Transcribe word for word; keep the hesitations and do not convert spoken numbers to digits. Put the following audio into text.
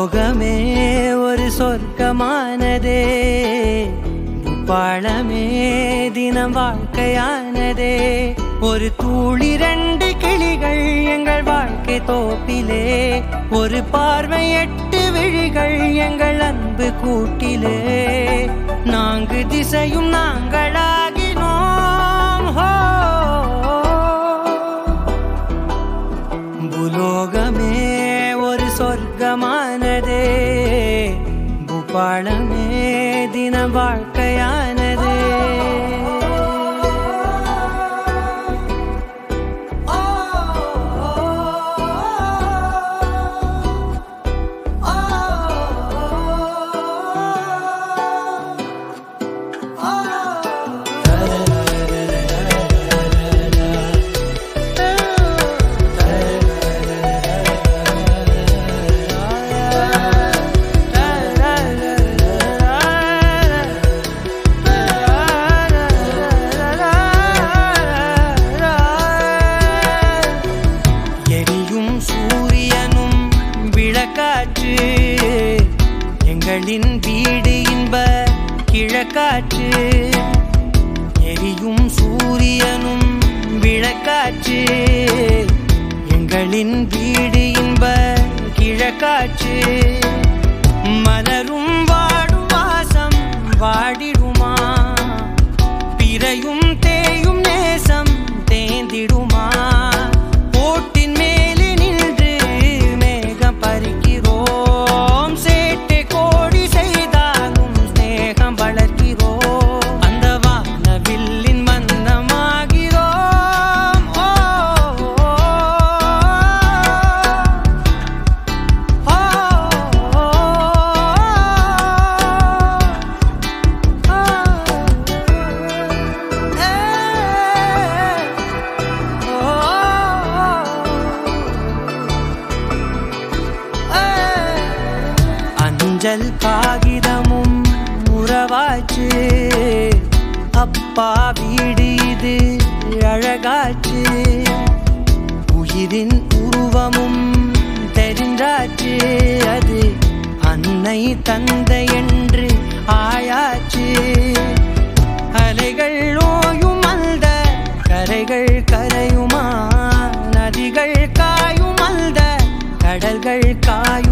பூலோகமே ஒரு சொர்க்கமானதே, பூபாளமே தினம் வாழ்க்கையானதே. ஒரு தூளி ரெண்டு கிளிகள் எங்கள் வாழ்க்கை தோப்பிலே, ஒரு பார்வை எட்டு விழிகள் எங்கள் அன்பு கூட்டிலே. நான்கு திசையும் நாங்களாகினோம். ஹோ பூலோகமே ஒரு சொர்க்கமானதே, பூபாளமே தினம் வாழ்க்கையானதே. எங்களின் வீடு இன்ப கிழக்காற்று, எரியும் சூரியனும் விளக்காற்று. எங்களின் வீடு இன்ப கிழக்காற்று. மலரும் வாடும் வாசம் வாடிடுமா, பிறையும் தேயும் நேசம் தேந்திடுமா. போட்டின் மேலே நின்று மேகம் பறிக்கிறோம், சேட்டை கோடி செய்தாலும் ஸ்நேகம் வளர்க்கிறோம். அந்த வானவில்லின் மந்தமாகிறோம். ஓ அஞ்சல் காகிதமும் உறவாச்சு, அப்பா வீடு இது அழகாச்சு. உயிரின் உருவமும் தெரிஞ்சாச்சு, அது அன்னை தந்தை என்று ஆயாச்சு. அலைகள் ஓயும் அந்த கரைகள் கரையுமா, நதிகள் காயும் அந்த கடல்கள் காயும்.